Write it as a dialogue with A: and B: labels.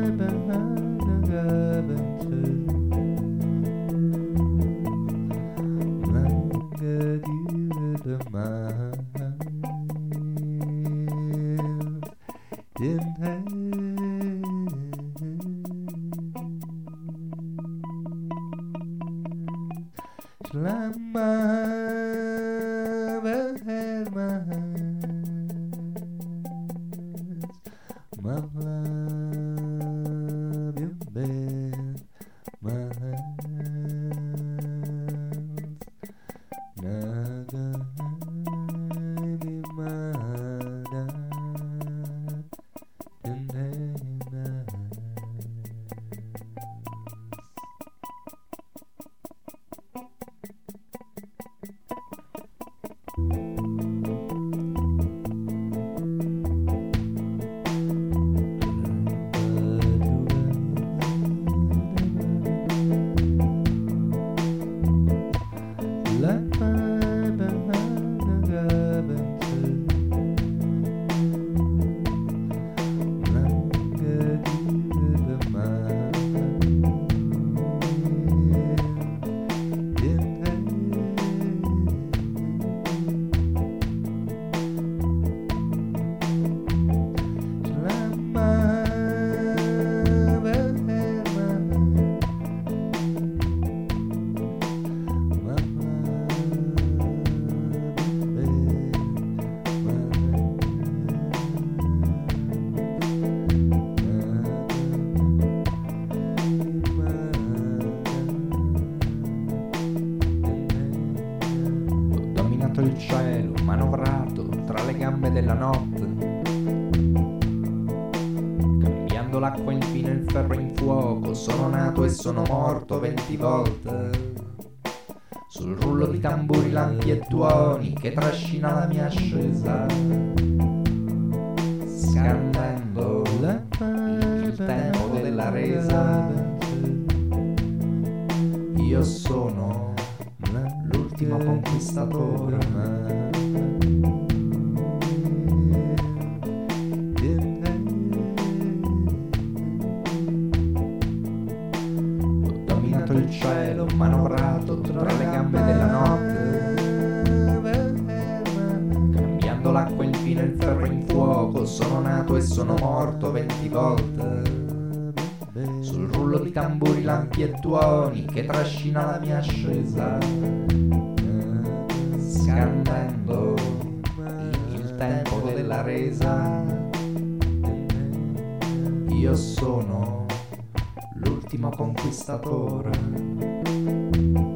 A: Il cielo manovrato tra le gambe della notte, cambiando l'acqua in vino e il ferro in fuoco. Sono nato e sono morto 20 volte sul rullo di tamburi, lampi e tuoni che trascina la mia ascesa, scandendo il tempo della resa. Io sono l'ultimo conquistatore. Ho dominato il cielo, manovrato tra le gambe della notte, cambiando l'acqua, il vino e il ferro in fuoco. Sono nato e sono morto 20 volte sul rullo di tamburi, lampi e tuoni che trascina la mia ascesa, scandendo il tempo della resa. Io sono l'ultimo conquistatore.